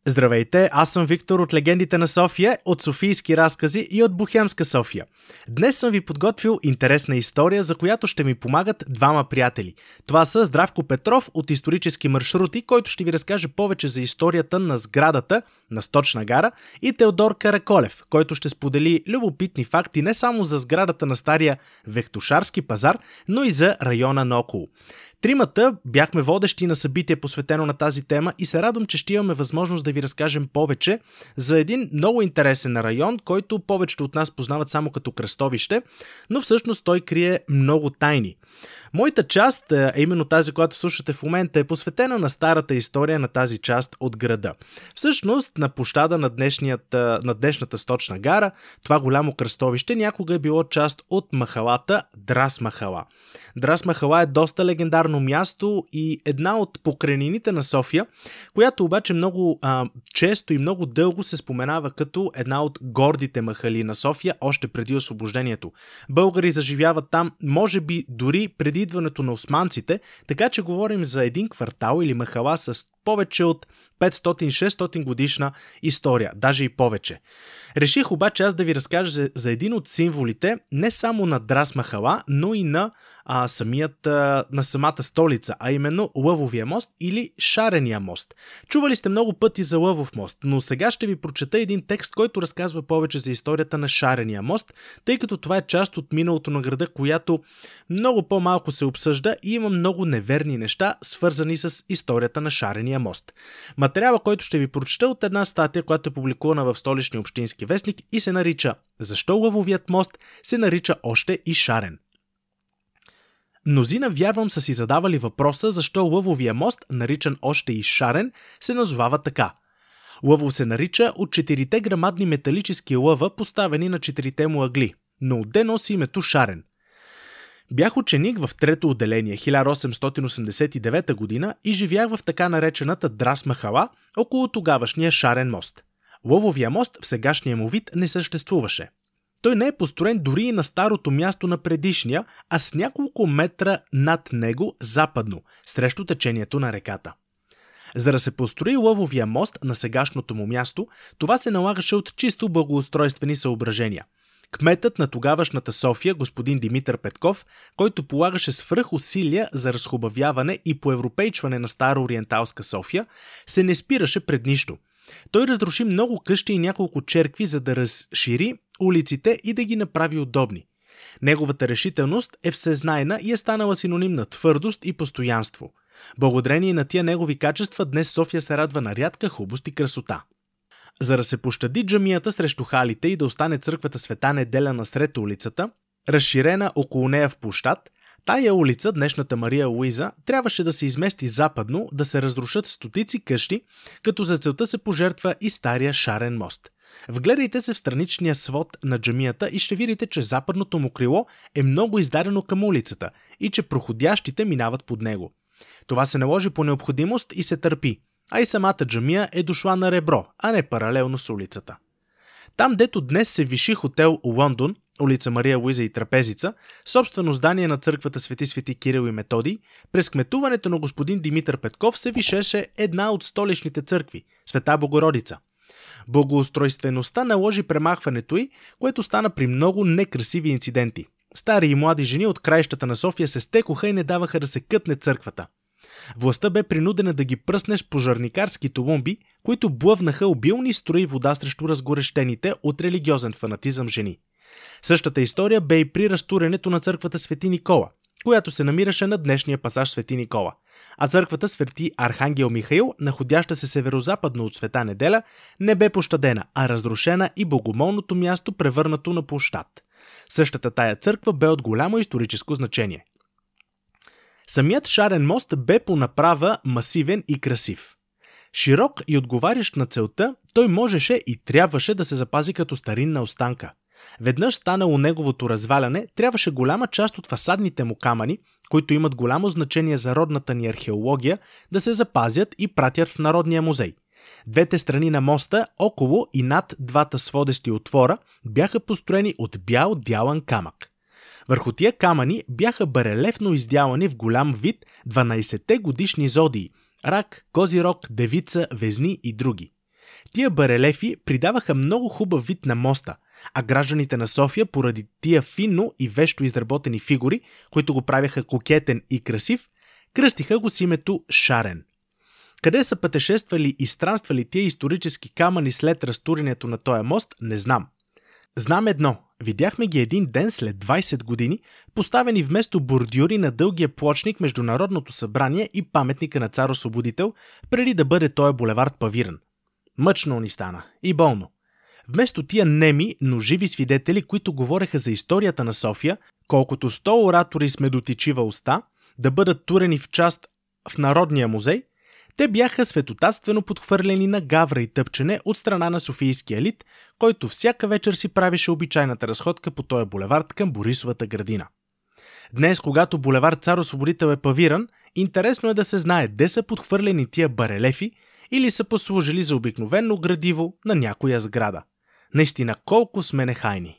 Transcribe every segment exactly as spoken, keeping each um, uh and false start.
Здравейте, аз съм Виктор от Легендите на София, от Софийски разкази и от Бухемска София. Днес съм ви подготвил интересна история, за която ще ми помагат двама приятели. Това са Здравко Петров от Исторически маршрути, който ще ви разкаже повече за историята на сградата на Сточна гара, и Теодор Караколев, който ще сподели любопитни факти не само за сградата на стария Вехтошарски пазар, но и за района наоколо. Тримата бяхме водещи на събитие, посветено на тази тема, и се радвам, че ще имаме възможност да ви разкажем повече за един много интересен район, който повечето от нас познават само като кръстовище, но всъщност той крие много тайни. Моята част, а именно тази, която слушате в момента, е посветена на старата история на тази част от града. Всъщност, на площада на, на днешната Сточна гара, това голямо кръстовище някога е било част от махалата Драс махала. Драс махала е доста легендарно място и една от покрайнините на София, която обаче много а, често и много дълго се споменава като една от гордите махали на София, още преди освобождението. Българи заживяват там, може би дори преди идването на османците, така че говорим за един квартал или махала с повече от петстотин-шестстотин годишна история, даже и повече. Реших обаче аз да ви разкажа за, за един от символите не само на Драс махала, но и на, а, самият, а, на самата столица, а именно Лъвовия мост или Шарения мост. Чували сте много пъти за Лъвов мост, но сега ще ви прочета един текст, който разказва повече за историята на Шарения мост, тъй като това е част от миналото на града, която много по-малко се обсъжда и има много неверни неща, свързани с историята на Шарения мост. Материала, който ще ви прочета, от една статия, която е публикувана в Столичния общински вестник и се нарича "Защо Лъвовият мост се нарича още и Шарен?". Мнозина, вярвам, са си задавали въпроса защо Лъвовия мост, наричан още и Шарен, се назовава така. Лъвов се нарича от четирите грамадни металически лъва, поставени на четирите му ъгли, но отде носи името Шарен. Бях ученик в трето отделение хиляда осемстотин осемдесет и девета година и живях в така наречената Драс махала около тогавашния Шарен мост. Лъвовия мост в сегашния му вид не съществуваше. Той не е построен дори и на старото място на предишния, а с няколко метра над него западно, срещу течението на реката. За да се построи Лъвовия мост на сегашното му място, това се налагаше от чисто благоустройствени съображения. Кметът на тогавашната София, господин Димитър Петков, който полагаше свръх усилия за разхубавяване и поевропейчване на староориенталска София, се не спираше пред нищо. Той разруши много къщи и няколко черкви, за да разшири улиците и да ги направи удобни. Неговата решителност е всезнайна и е станала синоним на твърдост и постоянство. Благодарение на тия негови качества днес София се радва на рядка хубост и красота. За да се пощади джамията срещу халите и да остане църквата Света Неделя насред улицата, разширена около нея в площад, тая улица, днешната Мария Луиза, трябваше да се измести западно, да се разрушат стотици къщи, като за целта се пожертва и стария Шарен мост. Вгледайте се в страничния свод на джамията и ще видите, че западното му крило е много издадено към улицата и че проходящите минават под него. Това се наложи по необходимост и се търпи, а и самата джамия е дошла на ребро, а не паралелно с улицата. Там, дето днес се виши хотел Лондон, улица Мария Луиза и Трапезица, собствено здание на църквата Свети Свети Кирил и Методий, през кметуването на господин Димитър Петков се вишеше една от столичните църкви – Света Богородица. Благоустройствеността наложи премахването й, което стана при много некрасиви инциденти. Стари и млади жени от краищата на София се стекоха и не даваха да се кътне църквата. Властта бе принудена да ги пръсне с пожарникарски толумби, които блъвнаха обилни струи вода срещу разгорещените от религиозен фанатизъм жени. Същата история бе и при разтурянето на църквата Свети Никола, която се намираше на днешния пасаж Свети Никола, а църквата Свети Архангел Михаил, находяща се северозападно от Света Неделя, не бе пощадена, а разрушена и богомолното място превърнато на площад. Същата тая църква бе от голямо историческо значение. Самият Шарен мост бе по направа масивен и красив. Широк и отговарящ на целта, той можеше и трябваше да се запази като старинна останка. Веднъж станало неговото разваляне, трябваше голяма част от фасадните му камъни, които имат голямо значение за родната ни археология, да се запазят и пратят в Народния музей. Двете страни на моста, около и над двата сводести отвора, бяха построени от бял дялан камък. Върху тия камъни бяха барелефно издялани в голям вид дванайсетте годишни зодии – рак, козирог, девица, везни и други. Тия барелефи придаваха много хубав вид на моста, а гражданите на София, поради тия финно и вещо изработени фигури, които го правяха кокетен и красив, кръстиха го с името Шарен. Къде са пътешествали и странствали тия исторически камъни след разтурянето на този мост, не знам. Знам едно, видяхме ги един ден след двайсет години, поставени вместо бордюри на дългия плочник между Народното събрание и паметника на цар Освободител, преди да бъде този булевард павиран. Мъчно ни стана и болно. Вместо тия неми, но живи свидетели, които говореха за историята на София, колкото сто оратори с медотичива уста, да бъдат турени в част в Народния музей, те бяха светотатствено подхвърлени на гавра и тъпчене от страна на софийския елит, който всяка вечер си правеше обичайната разходка по този булевард към Борисовата градина. Днес, когато булевард Цар Освободител е павиран, интересно е да се знае де са подхвърлени тия барелефи или са послужили за обикновено градиво на някоя сграда. Наистина, колко сме нехайни.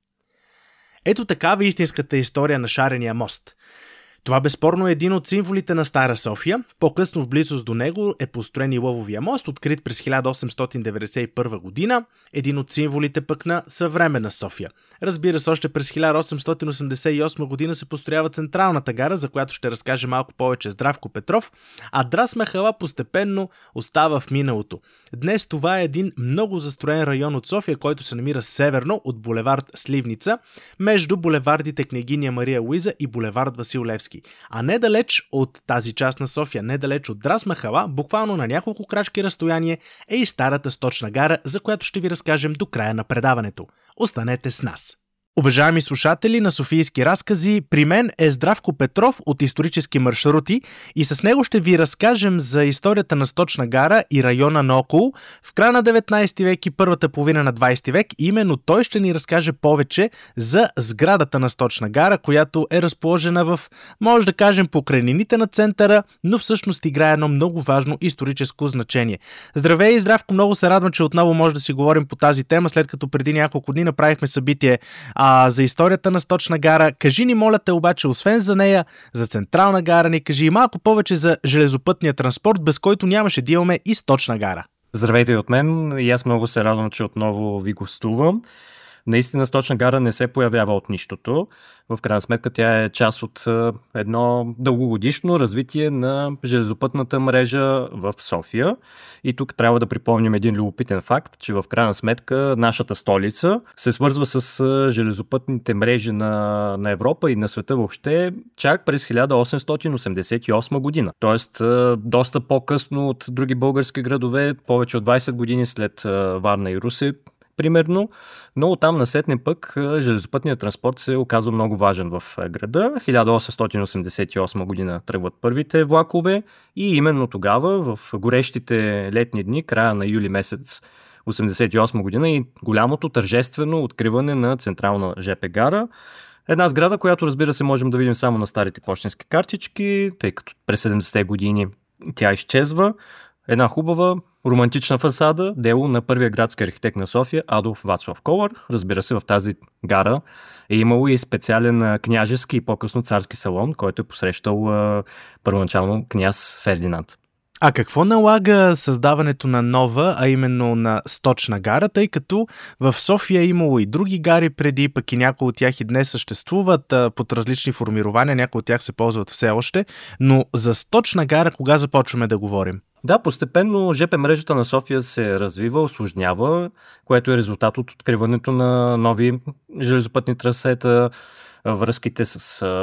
Ето такава е истинската история на Шарения мост. Това безспорно е един от символите на Стара София. По-късно в близост до него е построен и Лъвовия мост, открит през хиляда осемстотин деветдесет и първа година, един от символите пък на съвременна София. Разбира се, още през хиляда осемстотин осемдесет и осма година се построява Централната гара, за която ще разкаже малко повече Здравко Петров, а Драс Махала постепенно остава в миналото. Днес това е един много застроен район от София, който се намира северно от булевард Сливница, между булевардите Княгиня Мария Луиза и булевард Васил Левски. А недалеч от тази част на София, недалеч от Драс Махала, буквално на няколко крачки разстояние, е и старата Сточна гара, за която ще ви разкажем до края на предаването. Останете с нас! Уважаеми слушатели на Софийски разкази, при мен е Здравко Петров от Исторически маршрути и с него ще ви разкажем за историята на Сточна гара и района наоколо в края на деветнайсети век и първата половина на двайсети век. И именно той ще ни разкаже повече за сградата на Сточна гара, която е разположена в, може да кажем, покрайнините на центъра, но всъщност играе едно много важно историческо значение. Здравей, Здравко, много се радвам, че отново може да си говорим по тази тема, след като преди няколко дни направихме събитие А, за историята на Сточна гара. Кажи ни, моля те, обаче, освен за нея, за Централна гара ни кажи и малко повече за железопътния транспорт, без който нямаше да имаме и Сточна гара. Здравейте от мен, и аз много се радвам, че отново ви гостувам. Наистина Сточна гара не се появява от нищото. В крайна сметка тя е част от едно дългогодишно развитие на железопътната мрежа в София. И тук трябва да припомним един любопитен факт, че в крайна сметка нашата столица се свързва с железопътните мрежи на, на Европа и на света въобще чак през хиляда осемстотин осемдесет и осма година. Тоест доста по-късно от други български градове, повече от двайсет години след Варна и Русе, примерно, но оттам насетне пък железопътният транспорт се оказва много важен в града. хиляда осемстотин осемдесет и осма година тръгват първите влакове и именно тогава, в горещите летни дни, края на юли месец осемдесет и осма година, и голямото тържествено откриване на Централна жп гара. Една сграда, която, разбира се, можем да видим само на старите пощенски картички, тъй като през седемдесетте години тя изчезва. Една хубава романтична фасада, дело на първия градски архитект на София, Адолф Вацлав Колър. Разбира се, в тази гара е имало и специален княжески и по-късно царски салон, който е посрещал а, първоначално княз Фердинанд. А какво налага създаването на нова, а именно на Сточна гара, тъй като в София е имало и други гари преди, пък и някои от тях и днес съществуват а, под различни формирования, някои от тях се ползват все още, но за Сточна гара кога започваме да говорим? Да, постепенно жп мрежата на София се развива, усложнява, което е резултат от откриването на нови железопътни трасета, връзките с,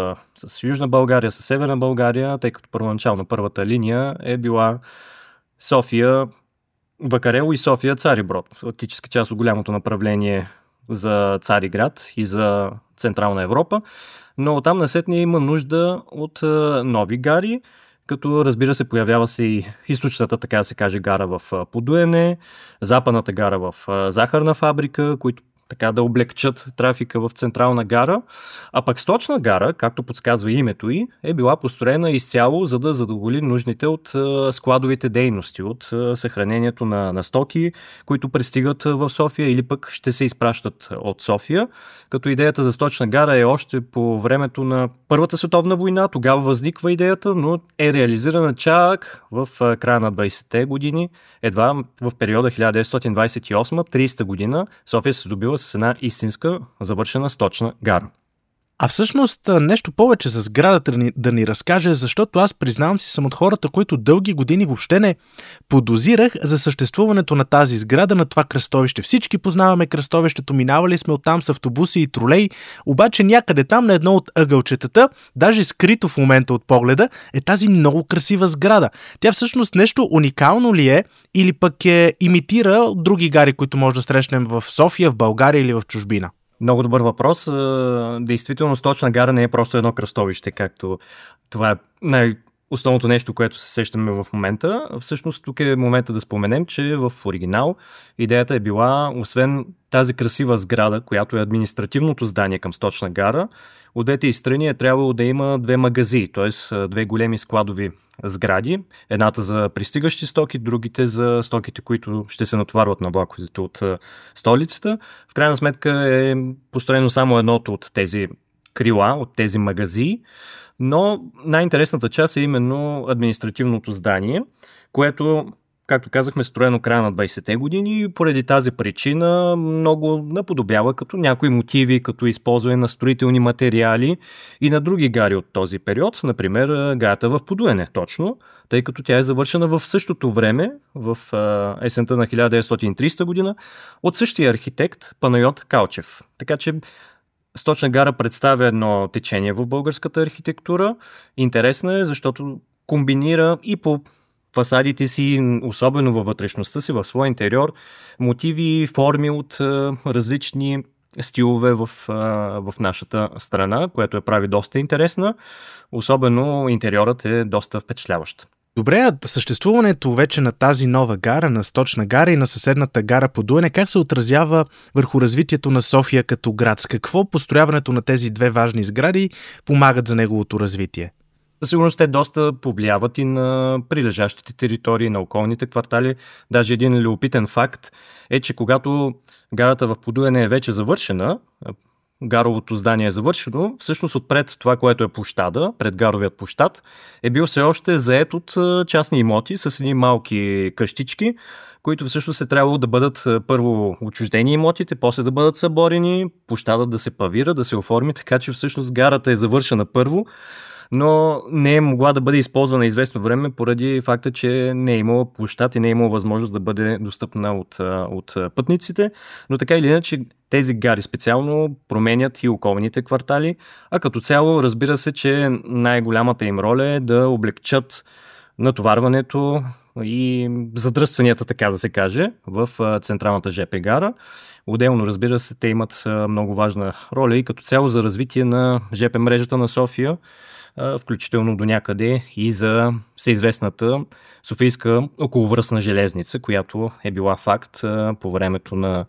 с Южна България, с Северна България, тъй като първоначално първата линия е била София Вакарел и София Цариброд. Фактически част от голямото направление за Цариград и за Централна Европа, но оттам насетне има нужда от нови гари, като, разбира се, появява се и източната, така да се каже, гара в Подуене, западната гара в Захарна фабрика, които така да облегчат трафика в Централна гара, а пък Сточна гара, както подсказва името й, е била построена изцяло, за да задоволи нуждите от складовите дейности, от съхранението на, на стоки, които пристигат в София или пък ще се изпращат от София. Като идеята за Сточна гара е още по времето на Първата световна война, тогава възниква идеята, но е реализирана чак в края на двайсетте години, едва в периода хиляда деветстотин двайсет и осма - трийсета година София се добива с една истинска завършена Сточна гара. А всъщност нещо повече за сградата ни, да ни разкаже, защото аз признавам си съм от хората, които дълги години въобще не подозирах за съществуването на тази сграда, на това кръстовище. Всички познаваме кръстовището, минавали сме оттам с автобуси и тролей, обаче някъде там на едно от ъгълчетата, даже скрито в момента от погледа, е тази много красива сграда. Тя всъщност нещо уникално ли е или пък е имитира от други гари, които може да срещнем в София, в България или в чужбина? Много добър въпрос. Действително Сточна гара не е просто едно кръстовище, както това е най-основното нещо, което се сещаме в момента. Всъщност тук е момента да споменем, че в оригинал идеята е била, освен тази красива сграда, която е административното здание към Сточна гара, от двете и страни е трябвало да има две магази, т.е. две големи складови сгради. Едната за пристигащи стоки, другите за стоките, които ще се натоварват на влаковете от столицата. В крайна сметка е построено само едното от тези крила, от тези магази, но най-интересната част е именно административното здание, което, както казахме, строено края на двайсетте години и поради тази причина много наподобява като някои мотиви, като използване на строителни материали и на други гари от този период, например гарата в Подуене, точно, тъй като тя е завършена в същото време, в есента на хиляда деветстотин и трийсета година, от същия архитект Панайот Калчев. Така че Сточна гара представя едно течение в българската архитектура. Интересна е, защото комбинира и по фасадите си, особено във вътрешността си, в своя интериор, мотиви и форми от а, различни стилове в, а, в нашата страна, което я прави доста интересна. Особено интериорът е доста впечатляващ. Добре, а съществуването вече на тази нова гара, на Сточна гара и на съседната гара Подуене, как се отразява върху развитието на София като град? С какво построяването на тези две важни сгради помагат за неговото развитие? Със сигурност те доста повлияват и на прилежащите територии, на околните квартали. Даже един любопитен факт е, че когато гарата в Подуене е вече завършена, гаровото здание е завършено, всъщност отпред това, което е площада, пред гаровият площад, е бил все още зает от частни имоти с едни малки къщички, които всъщност е трябвало да бъдат първо отчуждени имотите, после да бъдат съборени, площадът да се павира, да се оформи, така че всъщност гарата е завършена първо, но не е могла да бъде използвана известно време поради факта, че не е имала площад и не е имала възможност да бъде достъпна от, от пътниците. Но така или иначе тези гари специално променят и околните квартали, а като цяло разбира се, че най-голямата им роля е да облегчат натоварването и задръстванията, така да се каже, в централната жп гара. Отделно, разбира се, те имат много важна роля и като цяло за развитие на жп мрежата на София, включително до някъде и за всеизвестната Софийска околовръстна железница, която е била факт по времето на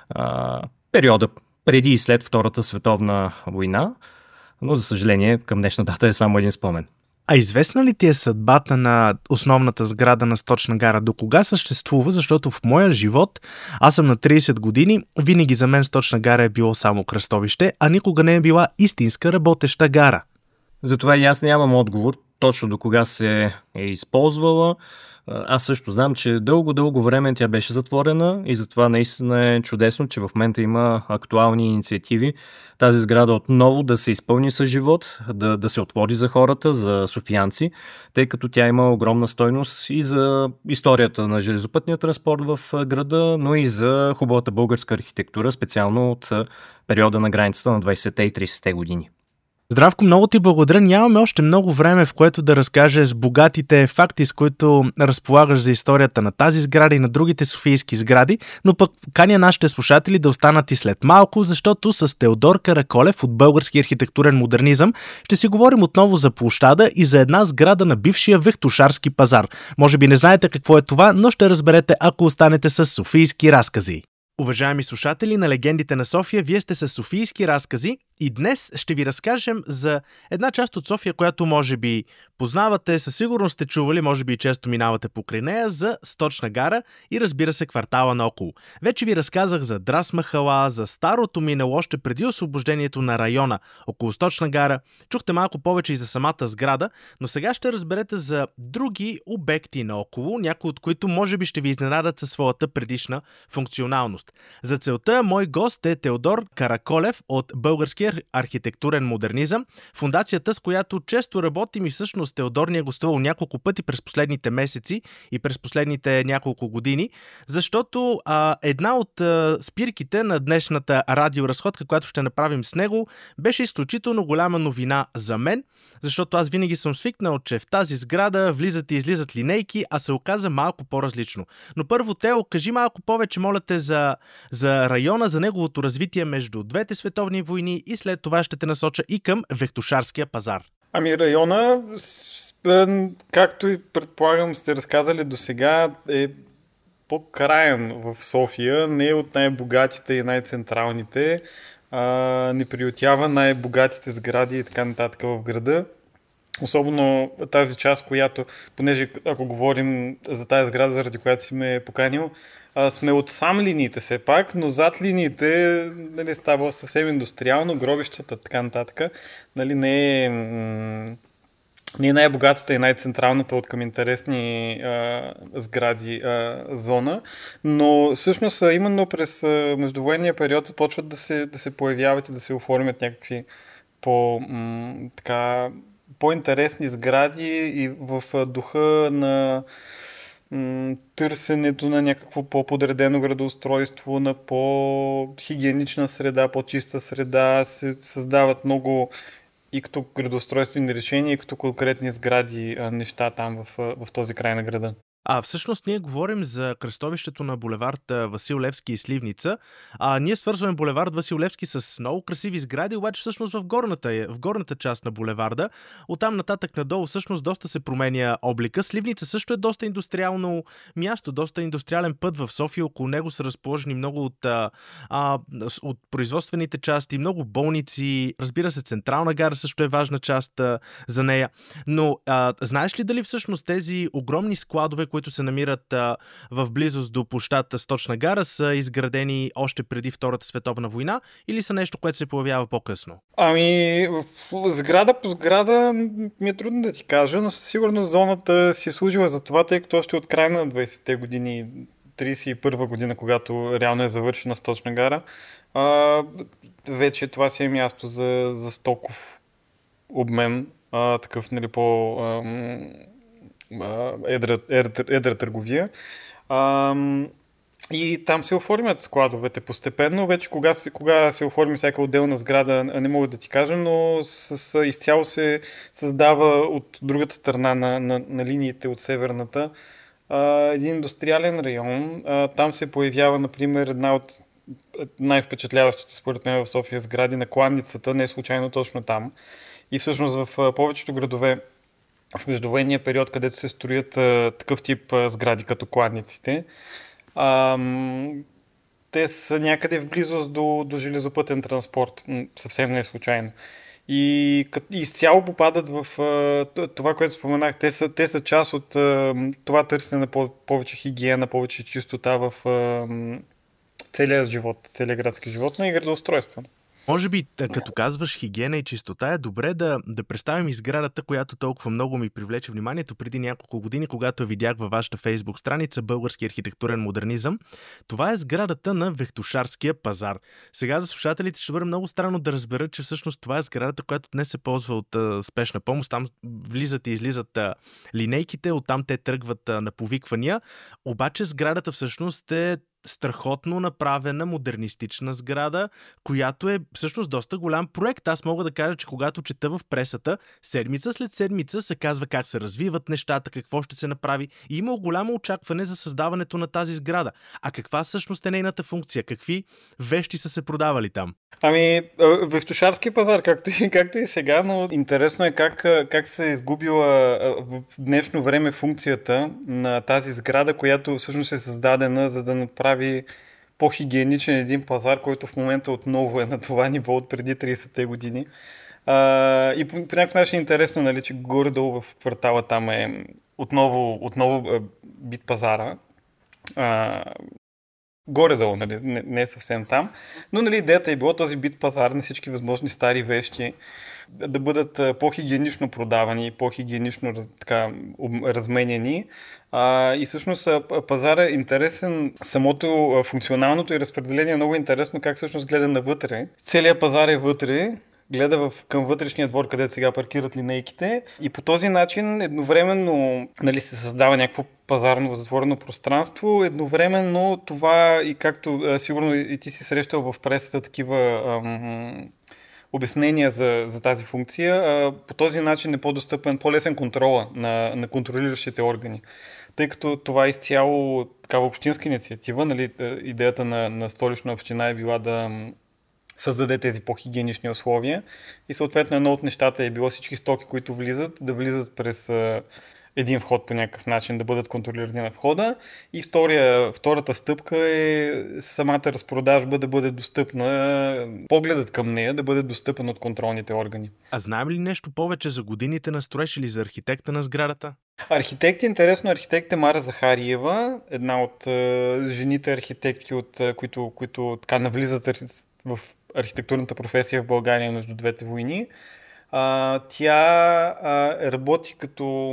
а, периода преди и след Втората световна война, но за съжаление към днешна дата е само един спомен. А известна ли ти е съдбата на основната сграда на Сточна гара? До кога съществува? Защото в моя живот, аз съм на трийсет години, винаги за мен Сточна гара е било само кръстовище, а никога не е била истинска работеща гара. Затова и аз нямам отговор точно до кога се е използвала. Аз също знам, че дълго-дълго време тя беше затворена и затова наистина е чудесно, че в момента има актуални инициативи тази сграда отново да се изпълни с живот, да, да се отвори за хората, за софиянци, тъй като тя има огромна стойност и за историята на железопътния транспорт в града, но и за хубавата българска архитектура, специално от периода на границата на двайсетте и трийсетте години. Здравко, много ти благодаря. Нямаме още много време, в което да разкажеш богатите факти, с които разполагаш за историята на тази сграда и на другите софийски сгради, но пък каня нашите слушатели да останат и след малко, защото с Теодор Караколев от Български архитектурен модернизъм ще си говорим отново за площада и за една сграда на бившия Вехтошарски пазар. Може би не знаете какво е това, но ще разберете, ако останете с Софийски разкази. Уважаеми слушатели на Легендите на София, вие сте с Софийски разкази и днес ще ви разкажем за една част от София, която може би познавате, със сигурност сте чували, може би и често минавате покрай нея, за Сточна гара и разбира се квартала наоколо. Вече ви разказах за Драс махала, за старото минало още преди освобождението на района около Сточна гара. Чухте малко повече и за самата сграда, но сега ще разберете за други обекти наоколо, някои от които може би ще ви изненадат със своята предишна функционалност. За целта мой гост е Теодор Караколев от Българския архитектурен модернизъм, фондацията, с която често работим и всъщност Теодор ни е гостувал няколко пъти през последните месеци и през последните няколко години, защото а, една от а, спирките на днешната радиоразходка, която ще направим с него, беше изключително голяма новина за мен, защото аз винаги съм свикнал, че в тази сграда влизат и излизат линейки, а се оказа малко по-различно. Но първо, Тео, кажи малко повече, моля те, за, за района, за неговото развитие между двете световни войни и след това ще те насоча и към Вехтошарския пазар. Ами района, както и предполагам сте разказали до сега, е по-краен в София, не е от най-богатите и най-централните, а, не приютява най-богатите сгради и така нататък в града. Особено тази част, която, понеже ако говорим за тази сграда, заради която си ме е поканил, а, сме от сам линиите все пак, но зад линиите, нали, става съвсем индустриално, гробищата, така нататък. Нали, не е, м- не е най-богатата и най-централната от към интересни а, сгради а, зона, но всъщност именно през а, междувоенния период започват да се, да се появяват и да се оформят някакви по, м- така, по-интересни сгради и в духа на м- търсенето на някакво по-подредено градоустройство, на по-хигиенична среда, по-чиста среда, се създават много и като градоустройствени решения, и като конкретни сгради неща там в, в този край на града. А всъщност ние говорим за кръстовището на булевард Васил Левски и Сливница. А ние свързваме булевард Васил Левски с много красиви сгради, обаче всъщност в горната, в горната част на булеварда. Оттам нататък надолу всъщност доста се променя облика. Сливница също е доста индустриално място, доста индустриален път в София. Около него са разположени много от, а, от производствените части, много болници. Разбира се, Централна гара също е важна част а, за нея. Но а, знаеш ли дали всъщност тези огромни складове, които се намират а, в близост до площадта Сточна гара, са изградени още преди Втората световна война или са нещо, което се появява по-късно? Ами, в сграда по сграда ми е трудно да ти кажа, но със сигурност зоната си е служила за това, тъй като още от края на двайсетте години, трийсет и първа година, когато реално е завършена Сточна гара, а, вече това си е място за, за стоков обмен, а, такъв, нали, по... А, Едра, едра, едра търговия. А, и там се оформят складовете постепенно. Вече кога се, кога се оформи всяка отделна сграда, не мога да ти кажа, но с, с, изцяло се създава от другата страна на, на, на линиите, от северната, а, един индустриален район. А, там се появява, например, една от най-впечатляващите според мен в София сгради на Кланицата, не е случайно точно там. И всъщност в повечето градове в междувоенния период, където се строят а, такъв тип а, сгради, като кладниците, а, те са някъде в близост до, до железопътен транспорт. Съвсем не е случайно. И, и изцяло попадат в а, това, което споменах. Те са, те са част от а, това търсене на по- повече хигиена, повече чистота в а, целия живот, целия градски живот, но и градоустройство. Може би, като казваш хигиена и чистота, е добре да, да представим и сградата, която толкова много ми привлече вниманието преди няколко години, когато я видях във вашата Фейсбук страница Български архитектурен модернизъм. Това е сградата на Вехтошарския пазар. Сега за слушателите ще бъде много странно да разберат, че всъщност това е сградата, която днес се ползва от а, спешна помощ. Там влизат и излизат а, линейките, оттам те тръгват а, на повиквания. Обаче сградата всъщност е страхотно направена модернистична сграда, която е всъщност доста голям проект. Аз мога да кажа, че когато чета в пресата, седмица след седмица се казва как се развиват нещата, какво ще се направи. И има голямо очакване за създаването на тази сграда. А каква всъщност е нейната функция? Какви вещи са се продавали там? Ами, Вехтошарски пазар, както и, както и сега, но интересно е как, как се е изгубила в днешно време функцията на тази сграда, която всъщност е създадена, за да направи по-хигиеничен един пазар, който в момента отново е на това ниво от преди тридесетте години. А, и по, по някакъв начин е интересно, нали, че горе-долу в квартала там е отново, отново е, бит пазара. А, горе-долу, нали, не, не е съвсем там. Но нали, идеята е било този бит пазар на всички възможни стари вещи да бъдат по-хигиенично продавани, по-хигиенично така, разменяни. А, и всъщност пазара е интересен, самото функционалното и разпределение е много интересно как всъщност гледа навътре. Целият пазар е вътре, гледа в, към вътрешния двор, където сега паркират линейките и по този начин едновременно нали, се създава някакво пазарно затворено пространство, едновременно това и както а, сигурно и ти си срещал в пресата такива ам, обяснения за, за тази функция, а, по този начин е по-достъпен, по-лесен контрола на, на контролиращите органи. Тъй като това е изцяло такава общинска инициатива, нали, идеята на, на Столична община е била да създаде тези по-хигиенични условия и съответно едно от нещата е било всички стоки, които влизат, да влизат през а, един вход по някакъв начин, да бъдат контролирани на входа и втория, втората стъпка е самата разпродажба да бъде достъпна, погледът към нея да бъде достъпен от контролните органи. А знаем ли нещо повече за годините на строеж или за архитекта на сградата? Архитект, интересно, архитект е Мара Захариева, една от а, жените архитектки, от, а, които, които така навлизат в архитектурната професия в България между двете войни. А, тя а, работи като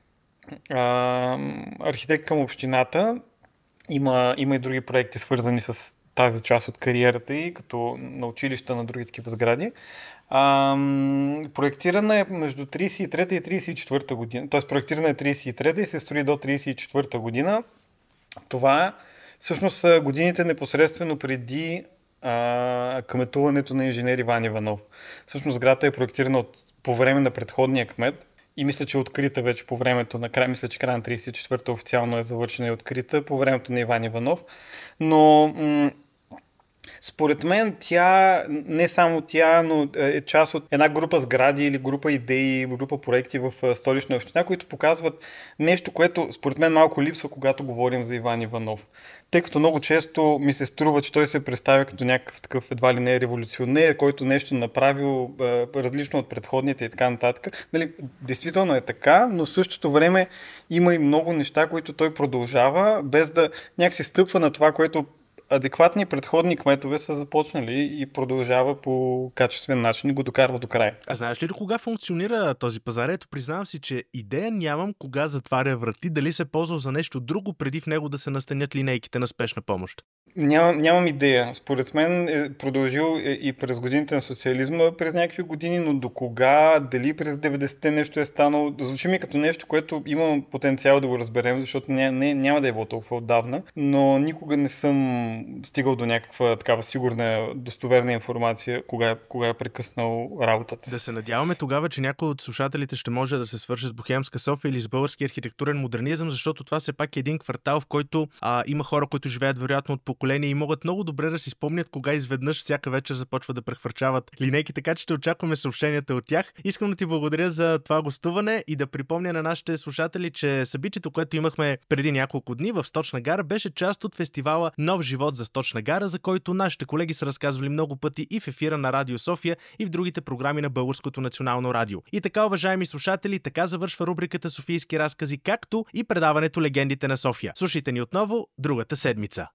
а, архитект към общината. Има, има и други проекти, свързани с тази част от кариерата ѝ, като на училища на други такива сгради. А, проектирана е между тридесет и трета и тридесет и четвърта година. Т.е. проектирана е тридесет и трета и се строи до тридесет и четвърта година. Това всъщност са годините непосредствено преди а, кметуването на инженер Иван Иванов. Всъщност сградата е проектирана от, по време на предходния кмет и мисля, че е открита вече по времето на края. Мисля, че края на тридесет и четвърта официално е завършена и открита по времето на Иван Иванов. Но м- според мен тя, не само тя, но е част от една група сгради или група идеи, група проекти в Столична община, които показват нещо, което според мен малко липсва, когато говорим за Иван Иванов. Тъй като много често ми се струва, че той се представя като някакъв такъв едва ли не революционер, който нещо направил е, различно от предходните и така нататък. Нали, действително е така, но в същото време има и много неща, които той продължава, без да някакси стъпва на това, което адекватни предходни кметове са започнали и продължава по качествен начин и го докарва до края. А знаеш ли кога функционира този пазар? Ето, признавам си, че идея нямам кога затваря врати, дали се ползва за нещо друго, преди в него да се настанят линейките на спешна помощ. Нямам, нямам идея. Според мен е продължил и през годините на социализма през някакви години, но до кога, дали през деветдесетте нещо е станало, звучи ми като нещо, което имам потенциал да го разберем, защото не, не, няма да е било толкова отдавна, но никога не съм стигал до някаква такава сигурна, достоверна информация, кога, кога е прекъснал работата. Да се надяваме тогава, че някой от слушателите ще може да се свърши с Бохемска София или с български архитектурен модернизъм, защото това все пак е един квартал, в който а, има хора, които живеят вероятно от поколения и могат много добре да си спомнят кога изведнъж всяка вечер започва да прехвърчават линейки, така че ще очакваме съобщенията от тях. Искам да ти благодаря за това гостуване и да припомня на нашите слушатели, че събитието, което имахме преди няколко дни в Сточна гара, беше част от фестивала Нов живот за Сточна гара, за който нашите колеги са разказвали много пъти и в ефира на Радио София и в другите програми на Българското национално радио. И така, уважаеми слушатели, така завършва рубриката Софийски разкази, както и предаването Легендите на София. Слушайте ни отново другата седмица.